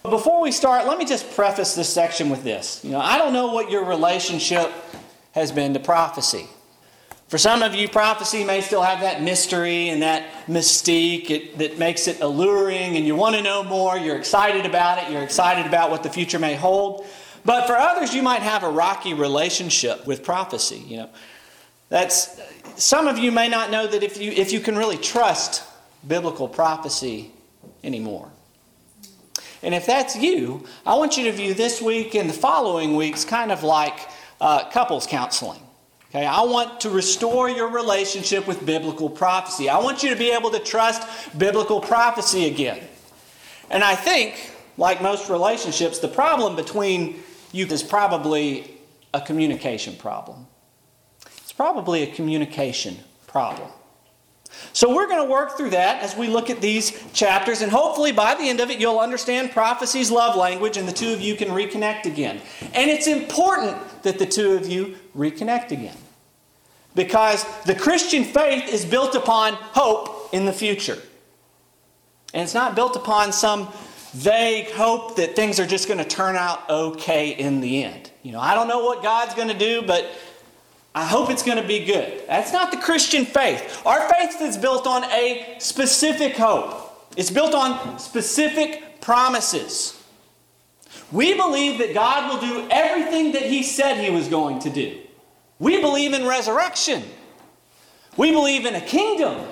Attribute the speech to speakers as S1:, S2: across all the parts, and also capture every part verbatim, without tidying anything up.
S1: Before we start, let me just preface this section with this. You know, I don't know what your relationship has been to prophecy. For some of you, prophecy may still have that mystery and that mystique it, that makes it alluring, and you want to know more. You're excited about it. You're excited about what the future may hold. But for others, you might have a rocky relationship with prophecy. You know, that's some of you may not know that if you if you can really trust biblical prophecy anymore. And if that's you, I want you to view this week and the following weeks kind of like uh, couples counseling. Okay, I want to restore your relationship with biblical prophecy. I want you to be able to trust biblical prophecy again. And I think, like most relationships, the problem between you is probably a communication problem. It's probably a communication problem. So we're going to work through that as we look at these chapters, and hopefully by the end of it you'll understand prophecy's love language and the two of you can reconnect again. And it's important that the two of you reconnect again, because the Christian faith is built upon hope in the future. And it's not built upon some vague hope that things are just going to turn out okay in the end. You know, I don't know what God's going to do, but I hope it's going to be good. That's not the Christian faith. Our faith is built on a specific hope. It's built on specific promises. We believe that God will do everything that He said He was going to do. We believe in resurrection. We believe in a kingdom.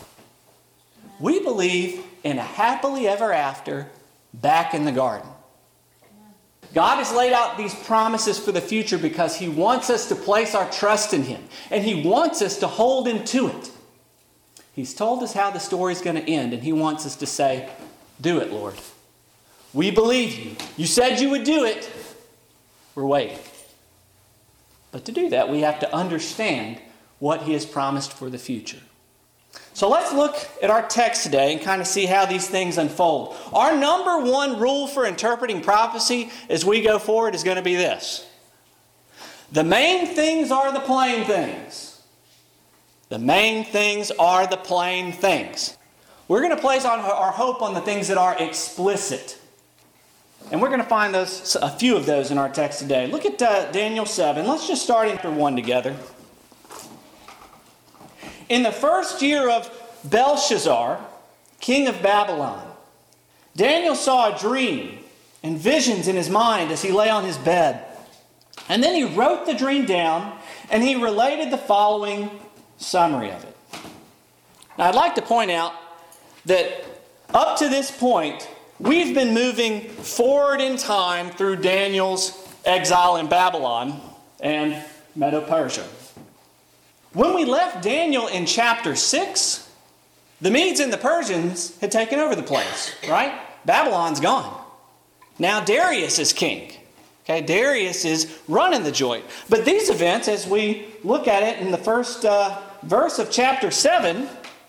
S1: We believe in a happily ever after back in the garden. God has laid out these promises for the future because He wants us to place our trust in Him. And He wants us to hold Him to it. He's told us how the story is going to end, and He wants us to say, "Do it, Lord. We believe You. You said You would do it. We're waiting." But to do that, we have to understand what He has promised for the future. So let's look at our text today and kind of see how these things unfold. Our number one rule for interpreting prophecy as we go forward is going to be this: the main things are the plain things. The main things are the plain things. We're going to place our hope on the things that are explicit. And we're going to find those, a few of those in our text today. Look at uh, Daniel seven. Let's just start in chapter one together. In the first year of Belshazzar, king of Babylon, Daniel saw a dream and visions in his mind as he lay on his bed. And then he wrote the dream down, and he related the following summary of it. Now, I'd like to point out that up to this point, we've been moving forward in time through Daniel's exile in Babylon and Medo-Persia. When we left Daniel in chapter six, the Medes and the Persians had taken over the place, right? Babylon's gone. Now Darius is king. Okay, Darius is running the joint. But these events, as we look at it in the first uh, verse of chapter seven,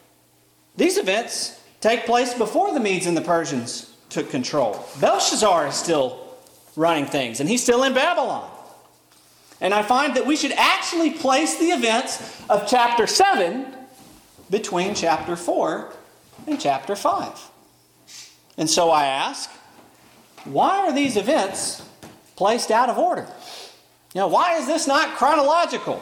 S1: these events take place before the Medes and the Persians took control. Belshazzar is still running things, and he's still in Babylon. And I find that we should actually place the events of chapter seven between chapter four and chapter five. And so I ask, why are these events placed out of order? You know, why is this not chronological?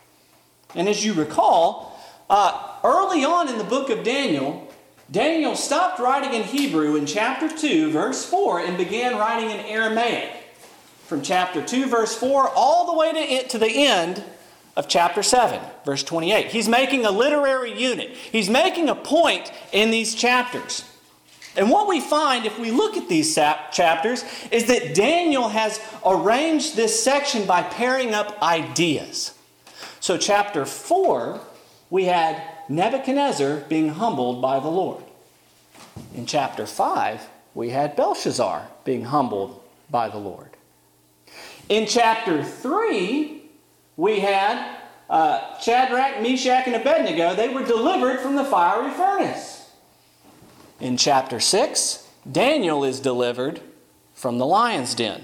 S1: And as you recall, uh, early on in the book of Daniel, Daniel stopped writing in Hebrew in chapter two, verse four, and began writing in Aramaic. From chapter two, verse four, all the way to, it, to the end of chapter seven, verse twenty-eight. He's making a literary unit. He's making a point in these chapters. And what we find, if we look at these chapters, is that Daniel has arranged this section by pairing up ideas. So chapter four, we had Nebuchadnezzar being humbled by the Lord. In chapter five, we had Belshazzar being humbled by the Lord. In chapter three, we had uh, Shadrach, Meshach, and Abednego. They were delivered from the fiery furnace. In chapter six, Daniel is delivered from the lion's den.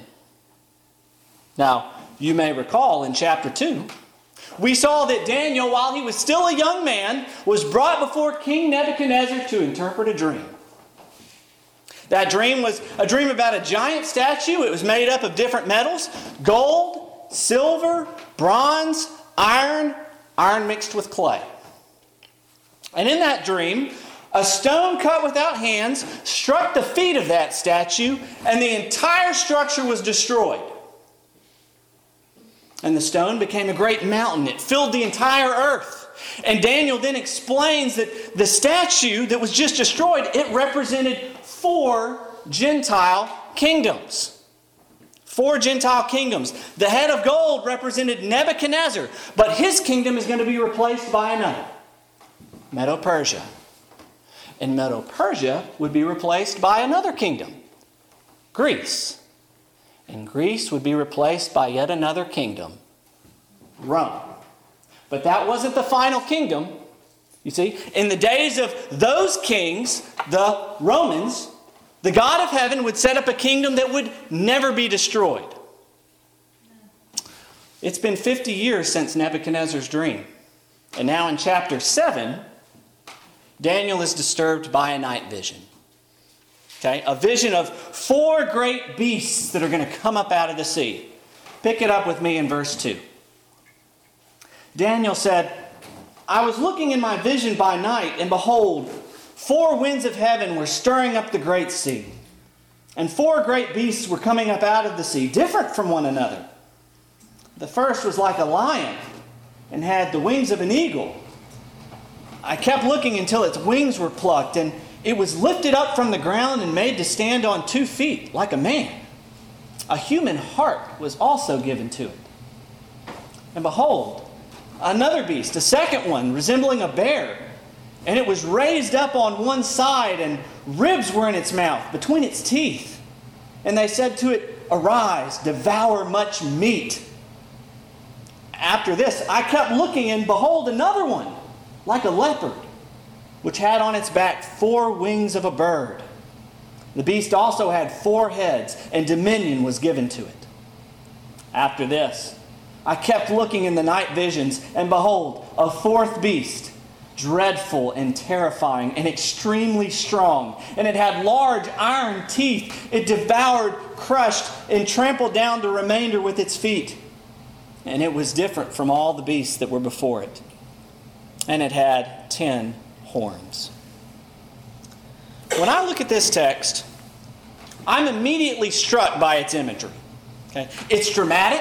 S1: Now, you may recall in chapter two, we saw that Daniel, while he was still a young man, was brought before King Nebuchadnezzar to interpret a dream. That dream was a dream about a giant statue. It was made up of different metals: gold, silver, bronze, iron, iron mixed with clay. And in that dream, a stone cut without hands struck the feet of that statue, and the entire structure was destroyed. And the stone became a great mountain. It filled the entire earth. And Daniel then explains that the statue that was just destroyed, it represented four Gentile kingdoms. Four Gentile kingdoms. The head of gold represented Nebuchadnezzar, but his kingdom is going to be replaced by another, Medo-Persia. And Medo-Persia would be replaced by another kingdom, Greece. And Greece would be replaced by yet another kingdom, Rome. But that wasn't the final kingdom. You see, in the days of those kings, the Romans, the God of heaven would set up a kingdom that would never be destroyed. It's been fifty years since Nebuchadnezzar's dream. And now in chapter seven, Daniel is disturbed by a night vision. Okay, a vision of four great beasts that are going to come up out of the sea. Pick it up with me in verse two. Daniel said, I was looking in my vision by night, and behold, four winds of heaven were stirring up the great sea. And four great beasts were coming up out of the sea, different from one another. The first was like a lion and had the wings of an eagle. I kept looking until its wings were plucked, and it was lifted up from the ground and made to stand on two feet like a man. A human heart was also given to it. And behold, another beast, a second one, resembling a bear. And it was raised up on one side, and ribs were in its mouth, between its teeth. And they said to it, Arise, devour much meat. After this, I kept looking, and behold, another one, like a leopard, which had on its back four wings of a bird. The beast also had four heads, and dominion was given to it. After this, I kept looking in the night visions, and behold, a fourth beast, dreadful and terrifying and extremely strong. And it had large iron teeth. It devoured, crushed, and trampled down the remainder with its feet. And it was different from all the beasts that were before it. And it had ten horns. When I look at this text, I'm immediately struck by its imagery. Okay? It's dramatic.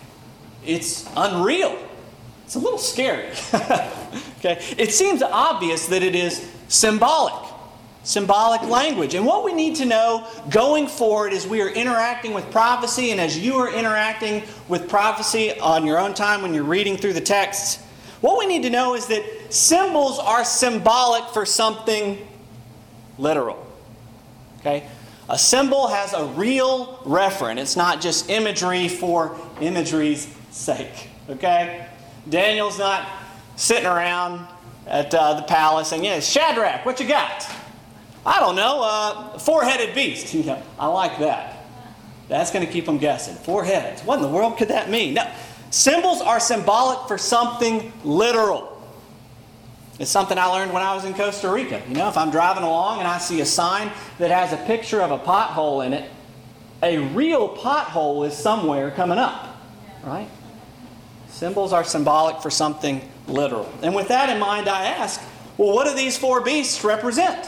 S1: It's unreal. It's a little scary. Okay? It seems obvious that it is symbolic. Symbolic language. And what we need to know going forward as we are interacting with prophecy, and as you are interacting with prophecy on your own time when you're reading through the texts, what we need to know is that symbols are symbolic for something literal. Okay? A symbol has a real referent. It's not just imagery for imagery's sake. Okay? Daniel's not sitting around at uh, the palace saying, yeah, Shadrach, what you got? I don't know, uh, four-headed beast. You know, I like that. That's going to keep them guessing. Four heads. What in the world could that mean? No. Symbols are symbolic for something literal. It's something I learned when I was in Costa Rica. You know, if I'm driving along and I see a sign that has a picture of a pothole in it, a real pothole is somewhere coming up. Right? Symbols are symbolic for something literal. And with that in mind, I ask, well, what do these four beasts represent?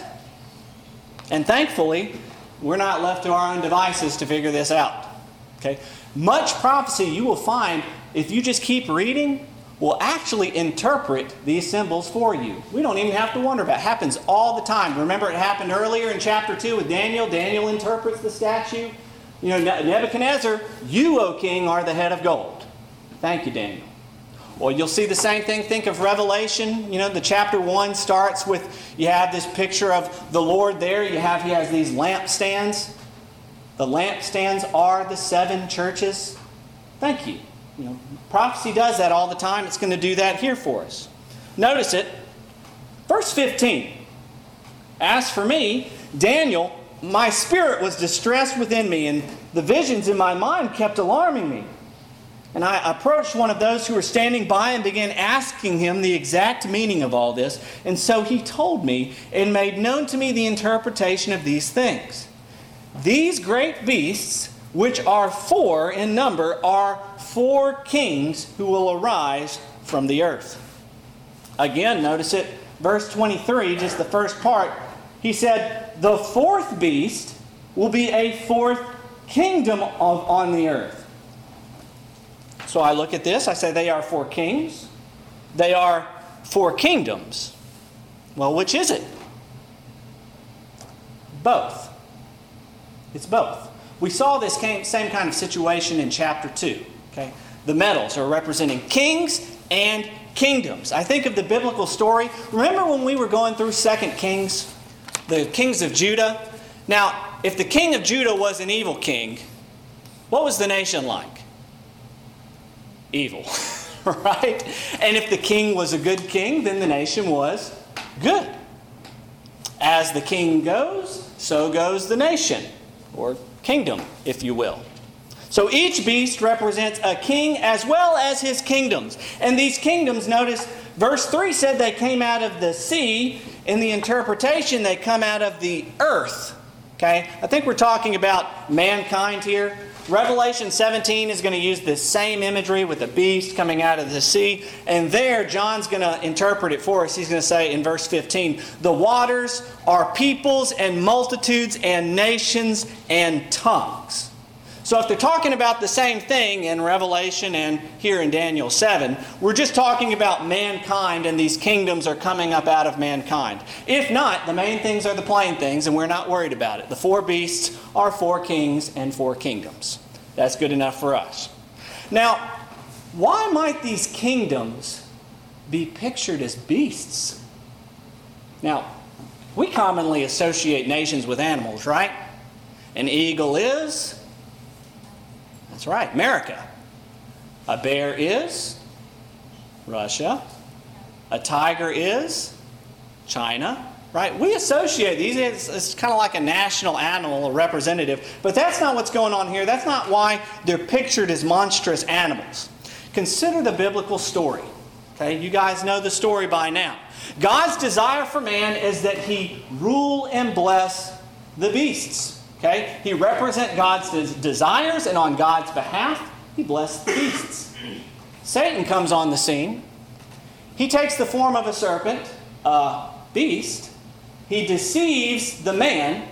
S1: And thankfully, we're not left to our own devices to figure this out. Okay? Much prophecy you will find, if you just keep reading, will actually interpret these symbols for you. We don't even have to wonder about it. It happens all the time. Remember it happened earlier in chapter two with Daniel. Daniel interprets the statue. You know, Nebuchadnezzar, you, O king, are the head of gold. Thank you, Daniel. Well, you'll see the same thing. Think of Revelation. You know, the chapter one starts with, you have this picture of the Lord there. You have, he has these lampstands. The lampstands are the seven churches. Thank you. You know, prophecy does that all the time. It's going to do that here for us. Notice it. Verse fifteen. As for me, Daniel, my spirit was distressed within me, and the visions in my mind kept alarming me. And I approached one of those who were standing by and began asking him the exact meaning of all this. And so he told me and made known to me the interpretation of these things. These great beasts, which are four in number, are four kings who will arise from the earth. Again, notice it, verse twenty-three, just the first part. He said, the fourth beast will be a fourth kingdom of, on the earth. So I look at this, I say they are four kings. They are four kingdoms. Well, which is it? Both. It's both. We saw this same kind of situation in chapter two. Okay? The metals are representing kings and kingdoms. I think of the biblical story. Remember when we were going through Second Kings? The kings of Judah. Now, if the king of Judah was an evil king, what was the nation like? Evil. Right? And if the king was a good king, then the nation was good. As the king goes, so goes the nation, or kingdom, if you will. So each beast represents a king as well as his kingdoms. And these kingdoms, notice, verse three said they came out of the sea. In the interpretation, they come out of the earth. Okay? I think we're talking about mankind here. Revelation seventeen is going to use this same imagery with a beast coming out of the sea. And there, John's going to interpret it for us. He's going to say in verse fifteen, the waters are peoples and multitudes and nations and tongues. So if they're talking about the same thing in Revelation and here in Daniel seven, we're just talking about mankind, and these kingdoms are coming up out of mankind. If not, the main things are the plain things, and we're not worried about it. The four beasts are four kings and four kingdoms. That's good enough for us. Now, why might these kingdoms be pictured as beasts? Now, we commonly associate nations with animals, right? An eagle is... That's right, America. A bear is Russia. A tiger is China. Right? We associate these. It's, it's kind of like a national animal, a representative. But that's not what's going on here. That's not why they're pictured as monstrous animals. Consider the biblical story. Okay, you guys know the story by now. God's desire for man is that he rule and bless the beasts. Okay? He represents God's desires, and on God's behalf, he blessed the beasts. Satan comes on the scene. He takes the form of a serpent, a beast. He deceives the man,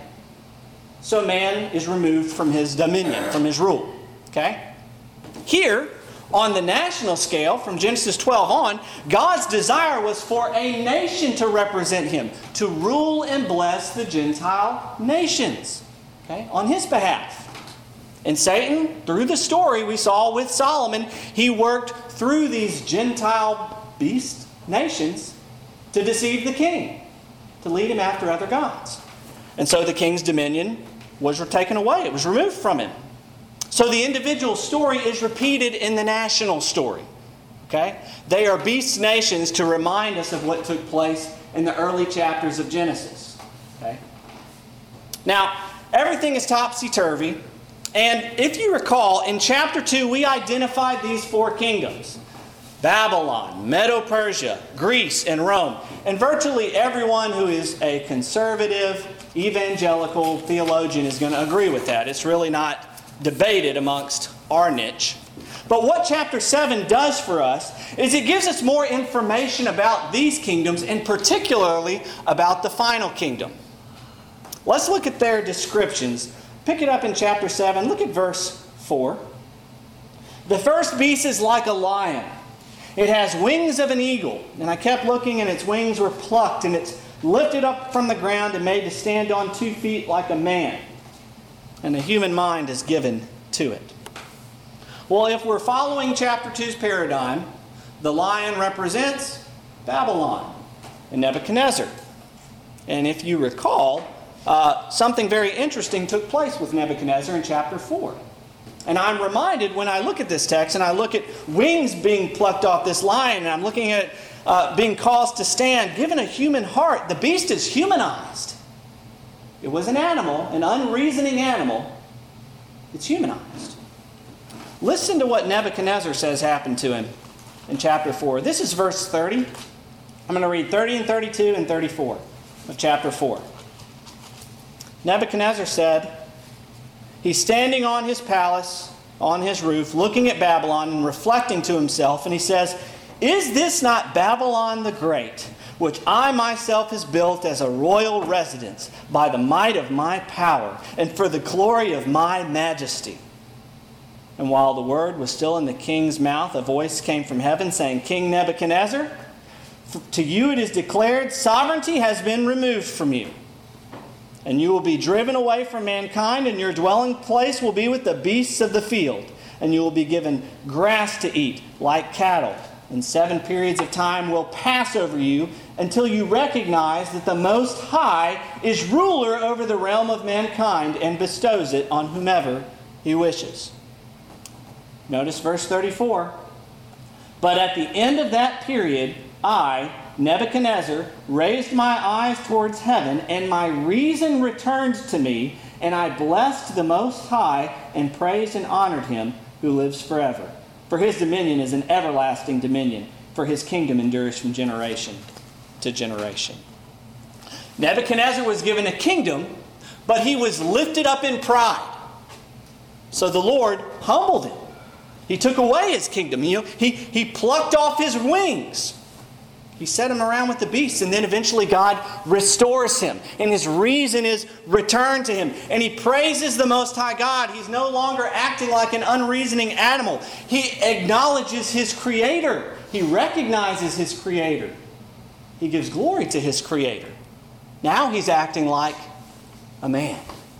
S1: so man is removed from his dominion, from his rule. Okay? Here, on the national scale, from Genesis twelve on, God's desire was for a nation to represent him, to rule and bless the Gentile nations. Okay, on his behalf. And Satan, through the story we saw with Solomon, he worked through these Gentile beast nations to deceive the king, to lead him after other gods. And so the king's dominion was taken away. It was removed from him. So the individual story is repeated in the national story. Okay? They are beast nations to remind us of what took place in the early chapters of Genesis. Okay? Now, everything is topsy-turvy. And if you recall, in chapter two, we identified these four kingdoms. Babylon, Medo-Persia, Greece, and Rome. And virtually everyone who is a conservative, evangelical theologian is going to agree with that. It's really not debated amongst our niche. But what chapter seven does for us is it gives us more information about these kingdoms, and particularly about the final kingdom. Let's look at their descriptions. Pick it up in chapter seven. Look at verse four. The first beast is like a lion. It has wings of an eagle. And I kept looking, and its wings were plucked, and it's lifted up from the ground and made to stand on two feet like a man. And the human mind is given to it. Well, if we're following chapter two's paradigm, the lion represents Babylon and Nebuchadnezzar. And if you recall, Uh, something very interesting took place with Nebuchadnezzar in chapter four. And I'm reminded when I look at this text and I look at wings being plucked off this lion, and I'm looking at uh, being caused to stand, given a human heart, the beast is humanized. It was an animal, an unreasoning animal. It's humanized. Listen to what Nebuchadnezzar says happened to him in chapter four. This is verse thirty. I'm going to read thirty and thirty-two and thirty-four of chapter four. Nebuchadnezzar said, He's standing on his palace, on his roof, looking at Babylon and reflecting to himself, and he says, "Is this not Babylon the Great, which I myself has built as a royal residence by the might of my power and for the glory of my majesty?" And while the word was still in the king's mouth, a voice came from heaven saying, "King Nebuchadnezzar, to you it is declared, sovereignty has been removed from you. And you will be driven away from mankind, and your dwelling place will be with the beasts of the field. And you will be given grass to eat like cattle. And seven periods of time will pass over you until you recognize that the Most High is ruler over the realm of mankind and bestows it on whomever He wishes." Notice verse thirty-four. "But at the end of that period, I, Nebuchadnezzar, raised my eyes towards heaven, and my reason returned to me, and I blessed the Most High and praised and honored Him who lives forever. For His dominion is an everlasting dominion, for His kingdom endures from generation to generation." Nebuchadnezzar was given a kingdom, but he was lifted up in pride. So the Lord humbled him. He took away his kingdom. You know, he, he plucked off his wings. He set him around with the beasts, and then eventually God restores him, and his reason is returned to him. And he praises the Most High God. He's no longer acting like an unreasoning animal. He acknowledges his Creator. He recognizes his Creator. He gives glory to his Creator. Now he's acting like a man.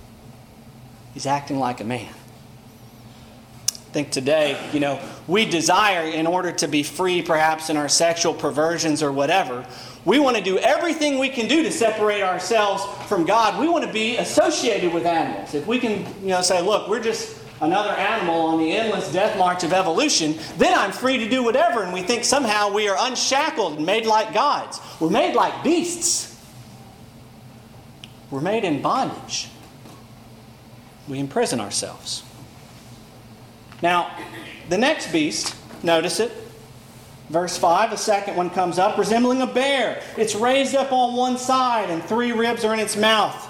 S1: He's acting like a man. I think today, you know, we desire, in order to be free perhaps in our sexual perversions or whatever, we want to do everything we can do to separate ourselves from God. We want to be associated with animals. If we can, you know, say, look, we're just another animal on the endless death march of evolution, then I'm free to do whatever. And we think somehow we are unshackled and made like gods. We're made like beasts. We're made in bondage. We imprison ourselves. Now, the next beast, notice it. Verse five, a second one comes up, resembling a bear. It's raised up on one side, and three ribs are in its mouth.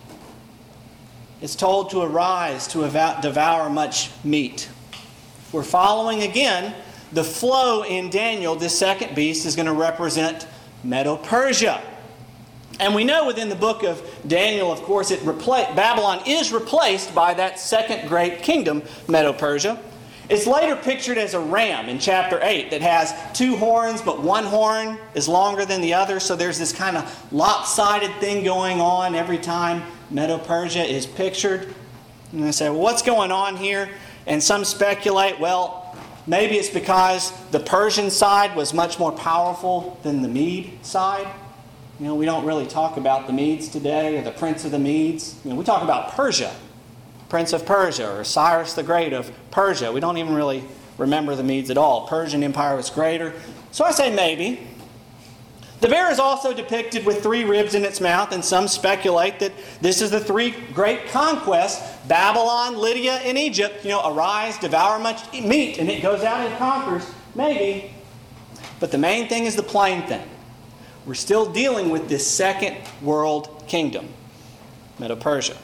S1: It's told to arise, to devour much meat. We're following again the flow in Daniel. This second beast is going to represent Medo-Persia. And we know within the book of Daniel, of course, it repla- Babylon is replaced by that second great kingdom, Medo-Persia. It's later pictured as a ram in chapter eight that has two horns, but one horn is longer than the other. So there's this kind of lopsided thing going on every time Medo-Persia is pictured. And they say, well, what's going on here? And some speculate, well, maybe it's because the Persian side was much more powerful than the Mede side. You know, we don't really talk about the Medes today or the Prince of the Medes. You know, we talk about Persia, Prince of Persia, or Cyrus the Great of Persia. We don't even really remember the Medes at all. Persian Empire was greater. So I say maybe. The bear is also depicted with three ribs in its mouth, and some speculate that this is the three great conquests, Babylon, Lydia, and Egypt. You know, arise, devour much meat, and it goes out and conquers. Maybe. But the main thing is the plain thing. We're still dealing with this second world kingdom, Medo-Persia.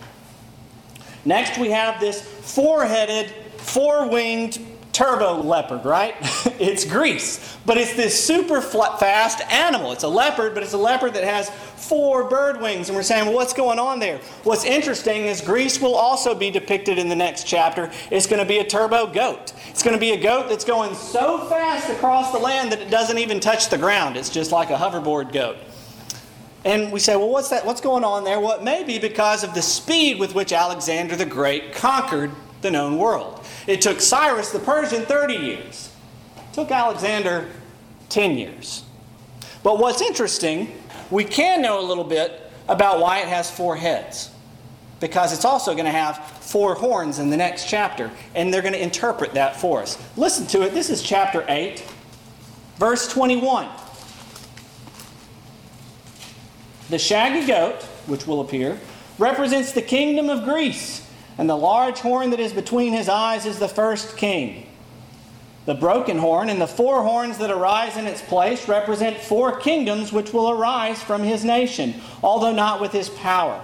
S1: Next we have this four-headed, four-winged turbo leopard, right? It's Greece. But it's this super fast animal. It's a leopard, but it's a leopard that has four bird wings. And we're saying, well, what's going on there? What's interesting is Greece will also be depicted in the next chapter. It's going to be a turbo goat. It's going to be a goat that's going so fast across the land that it doesn't even touch the ground. It's just like a hoverboard goat. And we say, well, what's that? What's going on there? Well, it may be because of the speed with which Alexander the Great conquered the known world. It took Cyrus the Persian thirty years. It took Alexander ten years. But what's interesting, we can know a little bit about why it has four heads. Because it's also going to have four horns in the next chapter. And they're going to interpret that for us. Listen to it. This is chapter eight, verse twenty-one. The shaggy goat, which will appear, represents the kingdom of Greece. And the large horn that is between his eyes is the first king. The broken horn and the four horns that arise in its place represent four kingdoms which will arise from his nation, although not with his power.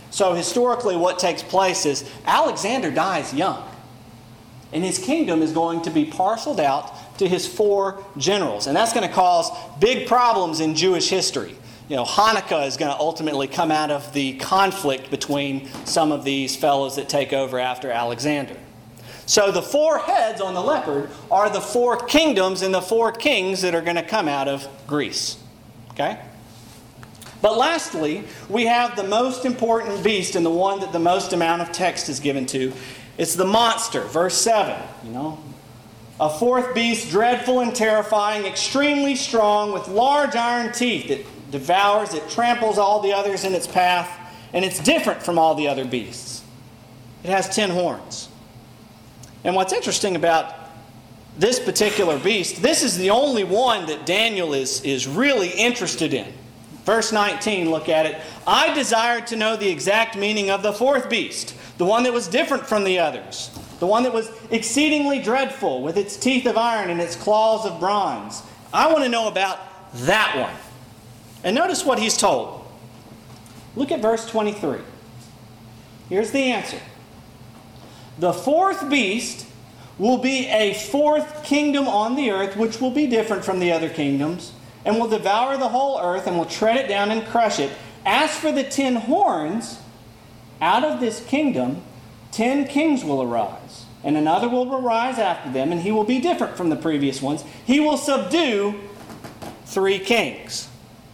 S1: So historically what takes place is Alexander dies young. And his kingdom is going to be parceled out to his four generals. And that's going to cause big problems in Jewish history. You know, Hanukkah is going to ultimately come out of the conflict between some of these fellows that take over after Alexander. So the four heads on the leopard are the four kingdoms and the four kings that are going to come out of Greece. Okay? But lastly, we have the most important beast and the one that the most amount of text is given to. It's the monster, verse seven. You know, a fourth beast, dreadful and terrifying, extremely strong, with large iron teeth. It devours, it tramples all the others in its path, and it's different from all the other beasts. It has ten horns. And what's interesting about this particular beast, this is the only one that Daniel is, is really interested in. Verse nineteen, look at it. I desired to know the exact meaning of the fourth beast, the one that was different from the others, the one that was exceedingly dreadful, with its teeth of iron and its claws of bronze. I want to know about that one. And notice what he's told. Look at verse twenty-three. Here's the answer. The fourth beast will be a fourth kingdom on the earth, which will be different from the other kingdoms, and will devour the whole earth and will tread it down and crush it. As for the ten horns, out of this kingdom, ten kings will arise, and another will arise after them, and he will be different from the previous ones. He will subdue three kings.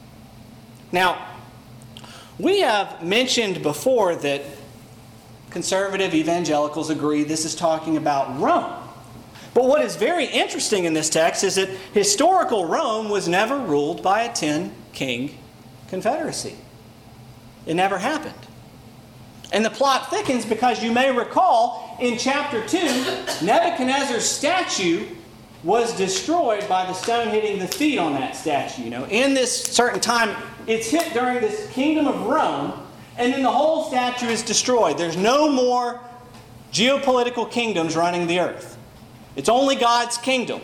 S1: Now, we have mentioned before that conservative evangelicals agree this is talking about Rome. But what is very interesting in this text is that historical Rome was never ruled by a ten-king confederacy. It never happened. And the plot thickens because you may recall in chapter two, Nebuchadnezzar's statue was destroyed by the stone hitting the feet on that statue. You know, in this certain time, it's hit during this kingdom of Rome, and then the whole statue is destroyed. There's no more geopolitical kingdoms running the earth. It's only God's kingdom.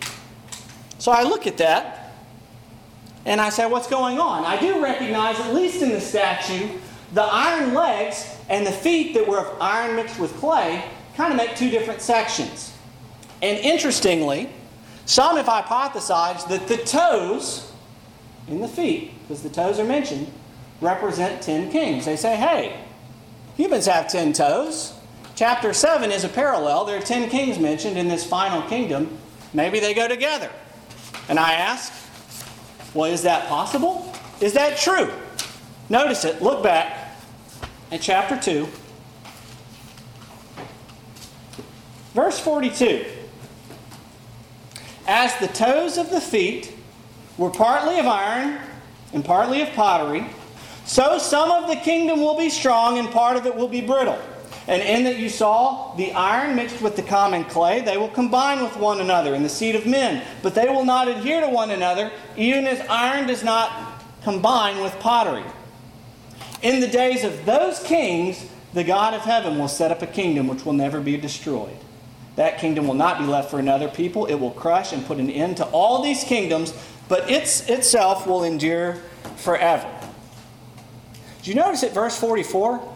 S1: So I look at that, and I say, what's going on? I do recognize, at least in the statue, the iron legs and the feet that were of iron mixed with clay kind of make two different sections. And interestingly, some have hypothesized that the toes in the feet, because the toes are mentioned, represent ten kings. They say, hey, humans have ten toes. Chapter seven is a parallel. There are ten kings mentioned in this final kingdom. Maybe they go together. And I ask, well, is that possible? Is that true? Notice it. Look back at chapter two. Verse forty-two. As the toes of the feet were partly of iron and partly of pottery, so some of the kingdom will be strong and part of it will be brittle. And in that you saw the iron mixed with the common clay, they will combine with one another in the seed of men. But they will not adhere to one another, even as iron does not combine with pottery. In the days of those kings, the God of heaven will set up a kingdom which will never be destroyed. That kingdom will not be left for another people. It will crush and put an end to all these kingdoms, but its itself will endure forever. Did you notice at verse forty-four?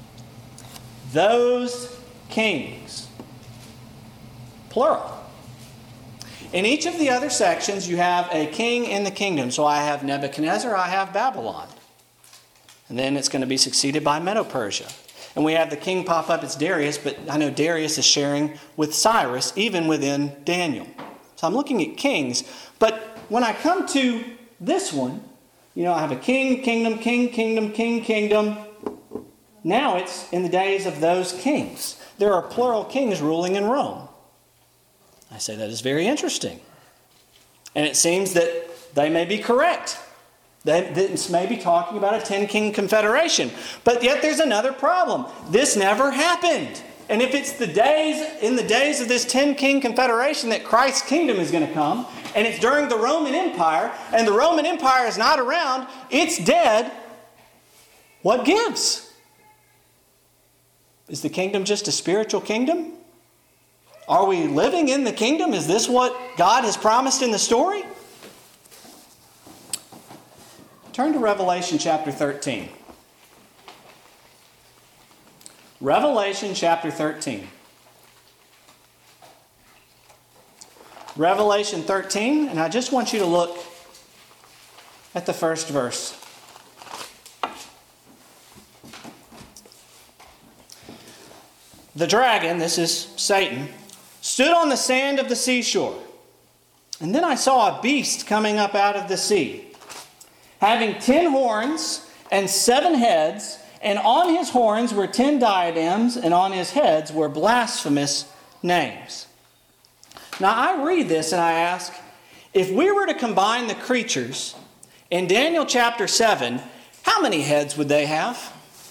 S1: Those kings. Plural. In each of the other sections, you have a king in the kingdom. So I have Nebuchadnezzar, I have Babylon. And then it's going to be succeeded by Medo-Persia. And we have the king pop up, it's Darius, but I know Darius is sharing with Cyrus, even within Daniel. So I'm looking at kings. But when I come to this one, you know, I have a king, kingdom, king, kingdom, king, kingdom. Now it's in the days of those kings. There are plural kings ruling in Rome. I say that is very interesting. And it seems that they may be correct. This may be talking about a ten-king confederation. But yet there's another problem. This never happened. And if it's the days, in the days of this ten-king confederation that Christ's kingdom is going to come, and it's during the Roman Empire, and the Roman Empire is not around, it's dead, what gives? Is the kingdom just a spiritual kingdom? Are we living in the kingdom? Is this what God has promised in the story? Turn to Revelation chapter thirteen. Revelation chapter thirteen. Revelation thirteen, and I just want you to look at the first verse. The dragon, this is Satan, stood on the sand of the seashore. And then I saw a beast coming up out of the sea, having ten horns and seven heads, and on his horns were ten diadems, and on his heads were blasphemous names. Now I read this and I ask, if we were to combine the creatures in Daniel chapter seven, how many heads would they have?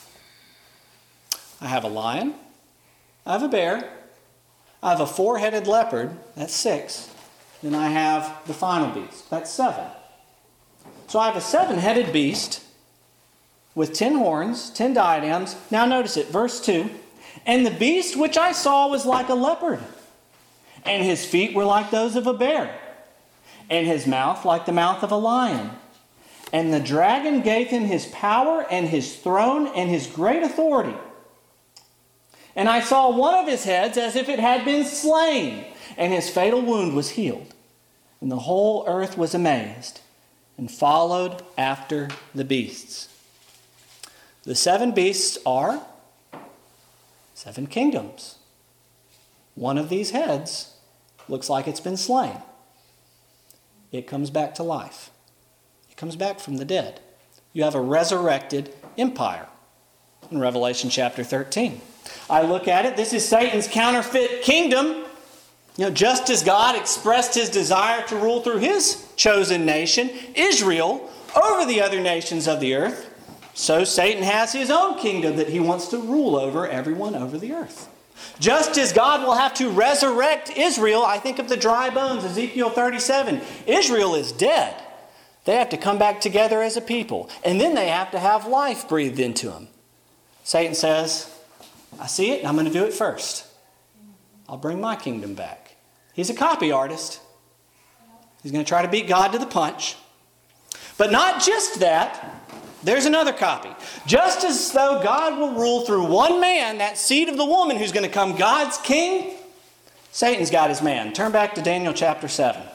S1: I have a lion. I have a bear. I have a four-headed leopard. That's six. Then I have the final beast. That's seven. So I have a seven-headed beast with ten horns, ten diadems. Now notice it, verse two. And the beast which I saw was like a leopard, and his feet were like those of a bear, and his mouth like the mouth of a lion. And the dragon gave him his power and his throne and his great authority. And I saw one of his heads as if it had been slain, and his fatal wound was healed. And the whole earth was amazed, and followed after the beasts. The seven beasts are seven kingdoms. One of these heads looks like it's been slain. It comes back to life. It comes back from the dead. You have a resurrected empire in Revelation chapter thirteen. I look at it. This is Satan's counterfeit kingdom. You know, just as God expressed his desire to rule through his chosen nation, Israel, over the other nations of the earth, so Satan has his own kingdom that he wants to rule over everyone over the earth. Just as God will have to resurrect Israel, I think of the dry bones, Ezekiel thirty-seven. Israel is dead. They have to come back together as a people. And then they have to have life breathed into them. Satan says, I see it, and I'm going to do it first. I'll bring my kingdom back. He's a copy artist. He's going to try to beat God to the punch. But not just that. There's another copy. Just as though God will rule through one man, that seed of the woman who's going to come God's king, Satan's got his man. Turn back to Daniel chapter seven.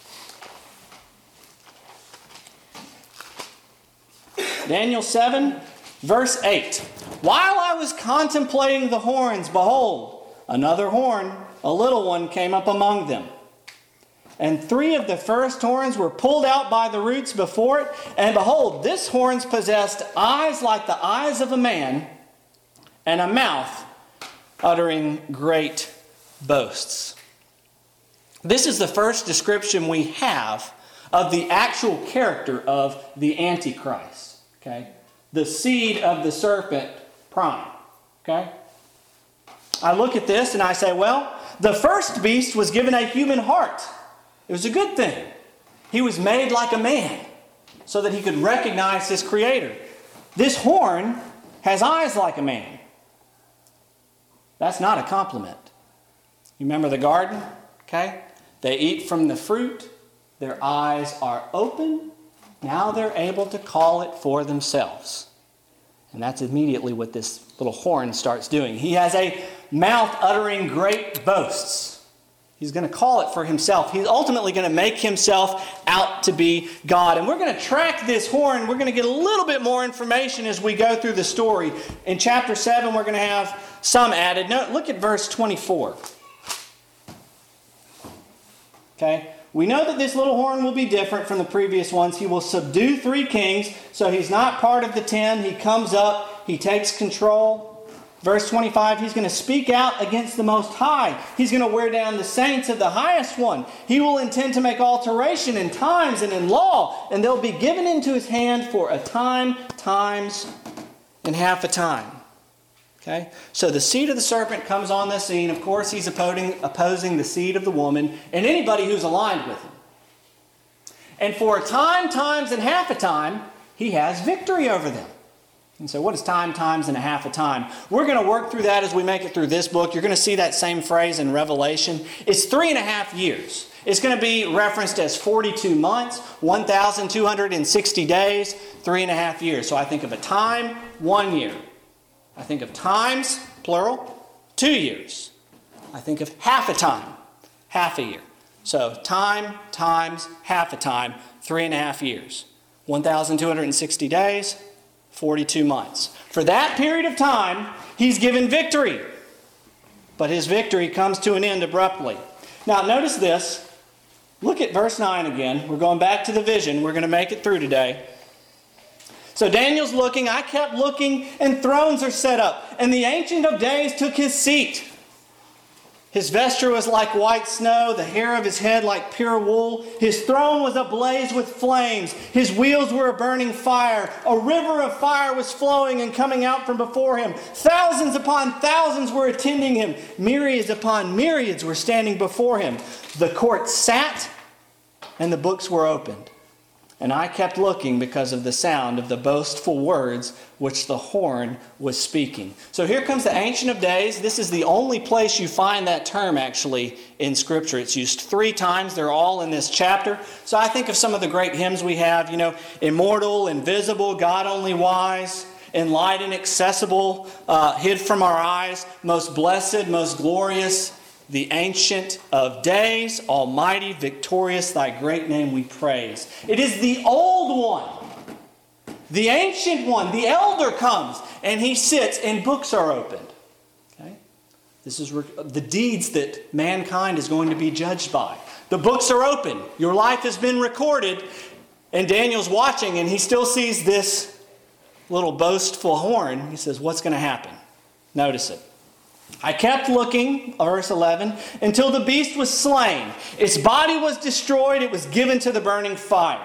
S1: Daniel seven, verse eight. While I was contemplating the horns, behold, another horn, a little one, came up among them. And three of the first horns were pulled out by the roots before it. And behold, this horns possessed eyes like the eyes of a man, and a mouth uttering great boasts. This is the first description we have of the actual character of the Antichrist. Okay? The seed of the serpent prime. Okay? I look at this and I say, well, the first beast was given a human heart. It was a good thing. He was made like a man so that he could recognize his creator. This horn has eyes like a man. That's not a compliment. You remember the garden? Okay? They eat from the fruit. Their eyes are open. Now they're able to call it for themselves. And that's immediately what this little horn starts doing. He has a mouth uttering great boasts. He's going to call it for himself. He's ultimately going to make himself out to be God. And we're going to track this horn. We're going to get a little bit more information as we go through the story. In chapter seven, we're going to have some added. No, look at verse twenty-four. Okay? We know that this little horn will be different from the previous ones. He will subdue three kings, so he's not part of the ten. He comes up, he takes control. Verse twenty-five, he's going to speak out against the Most High. He's going to wear down the saints of the highest one. He will intend to make alteration in times and in law, and they'll be given into his hand for a time, times, and half a time. Okay? So the seed of the serpent comes on the scene. Of course, he's opposing, opposing the seed of the woman and anybody who's aligned with him. And for a time, times, and half a time, he has victory over them. And so what is time, times, and a half a time? We're going to work through that as we make it through this book. You're going to see that same phrase in Revelation. It's three and a half years. It's going to be referenced as forty-two months, one thousand two hundred sixty days, three and a half years. So I think of a time, one year. I think of times, plural, two years. I think of half a time, half a year. So time times half a time, three and a half years. one thousand two hundred sixty days, forty-two months. For that period of time, he's given victory. But his victory comes to an end abruptly. Now notice this. Look at verse nine again. We're going back to the vision. We're going to make it through today. So Daniel's looking. I kept looking, and thrones are set up. And the Ancient of Days took his seat. His vesture was like white snow, the hair of his head like pure wool. His throne was ablaze with flames. His wheels were a burning fire. A river of fire was flowing and coming out from before him. Thousands upon thousands were attending him. Myriads upon myriads were standing before him. The court sat, and the books were opened. And I kept looking because of the sound of the boastful words which the horn was speaking. So here comes the Ancient of Days. This is the only place you find that term actually in Scripture. It's used three times. They're all in this chapter. So I think of some of the great hymns we have. You know, immortal, invisible, God only wise, enlightened, accessible, uh, hid from our eyes, most blessed, most glorious, the Ancient of Days, almighty, victorious, thy great name we praise. It is the old one, the ancient one, the elder comes, and he sits, and books are opened. Okay? This is re- the deeds that mankind is going to be judged by. The books are open. Your life has been recorded, and Daniel's watching, and he still sees this little boastful horn. He says, what's going to happen? Notice it. I kept looking, verse eleven, until the beast was slain. Its body was destroyed. It was given to the burning fire.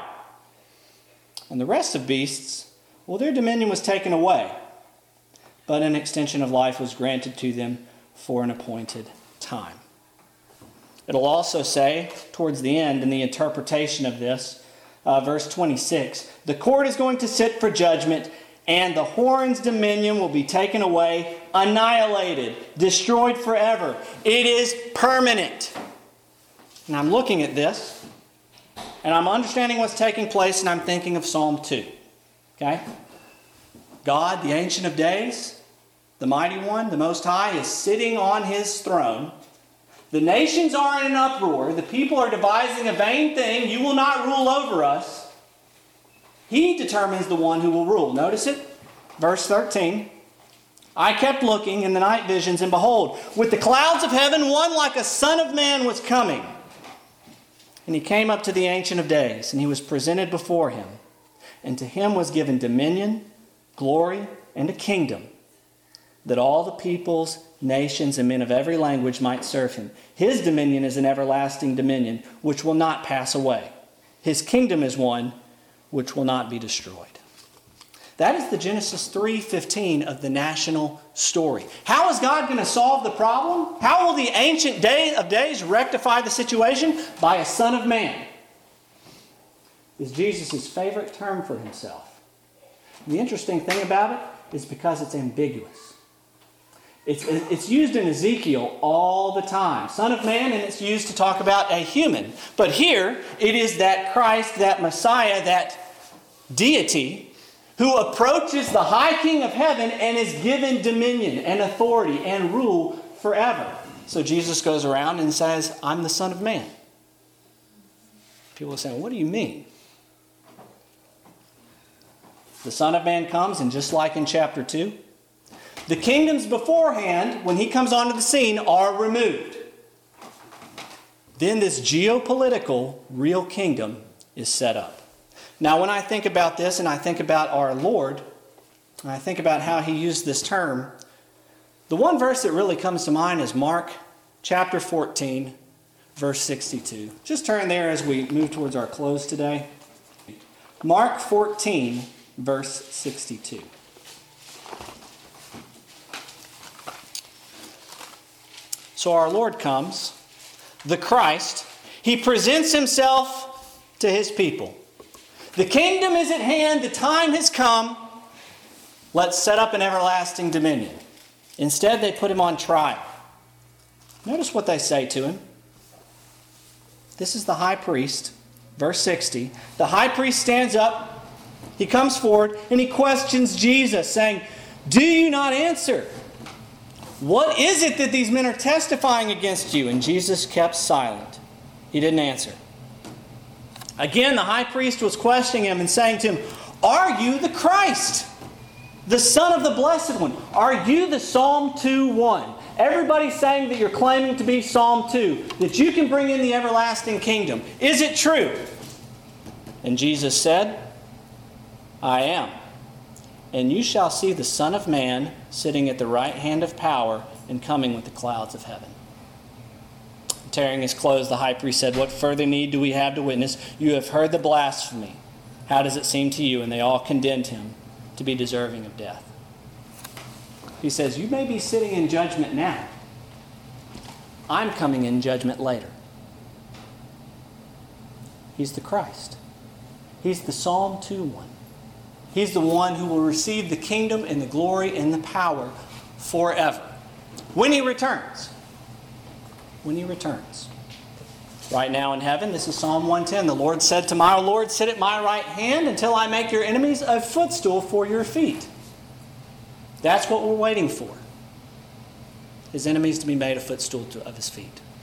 S1: And the rest of beasts, well, their dominion was taken away. But an extension of life was granted to them for an appointed time. It'll also say, towards the end, in the interpretation of this, uh, verse twenty-six, the court is going to sit for judgment, and the horn's dominion will be taken away, annihilated, destroyed forever. It is permanent. And I'm looking at this, and I'm understanding what's taking place, and I'm thinking of Psalm two. Okay? God, the Ancient of Days, the Mighty One, the Most High, is sitting on his throne. The nations are in an uproar. The people are devising a vain thing. You will not rule over us. He determines the one who will rule. Notice it. Verse thirteen. I kept looking in the night visions, and behold, with the clouds of heaven, one like a son of man was coming. And he came up to the Ancient of Days, and he was presented before him. And to him was given dominion, glory, and a kingdom, that all the peoples, nations, and men of every language might serve him. His dominion is an everlasting dominion, which will not pass away. His kingdom is one which will not be destroyed. That is the Genesis three fifteen of the national story. How is God going to solve the problem? How will the Ancient Day of Days rectify the situation? By a Son of Man. Is Jesus' favorite term for himself. The interesting thing about it is because it's ambiguous. It's, it's used in Ezekiel all the time. Son of Man, and it's used to talk about a human. But here, it is that Christ, that Messiah, that deity, who approaches the high King of heaven and is given dominion and authority and rule forever. So Jesus goes around and says, I'm the Son of Man. People are saying, what do you mean? The Son of Man comes, and just like in chapter two, the kingdoms beforehand, when he comes onto the scene, are removed. Then this geopolitical real kingdom is set up. Now, when I think about this, and I think about our Lord, and I think about how he used this term, the one verse that really comes to mind is Mark chapter fourteen, verse sixty-two. Just turn there as we move towards our close today. Mark fourteen, verse sixty-two. So our Lord comes, the Christ. He presents himself to his people. The kingdom is at hand. The time has come. Let's set up an everlasting dominion. Instead, they put him on trial. Notice what they say to him. This is the high priest, verse sixty. The high priest stands up. He comes forward and he questions Jesus, saying, do you not answer? what is it that these men are testifying against you? And Jesus kept silent. He didn't answer. Again, the high priest was questioning him and saying to him, are you the Christ, the Son of the Blessed One? Are you the Psalm two one? Everybody's saying that you're claiming to be Psalm two, that you can bring in the everlasting kingdom. Is it true? And Jesus said, I am. And you shall see the Son of Man sitting at the right hand of power and coming with the clouds of heaven. Tearing his clothes, the high priest said, what further need do we have to witness? You have heard the blasphemy. How does it seem to you? And they all condemned him to be deserving of death. He says, you may be sitting in judgment now. I'm coming in judgment later. He's the Christ. He's the Psalm two one. He's the one who will receive the kingdom and the glory and the power forever. When he returns. When he returns. Right now in heaven, this is Psalm one ten. The Lord said to my Lord, sit at my right hand until I make your enemies a footstool for your feet. That's what we're waiting for. His enemies to be made a footstool of his feet.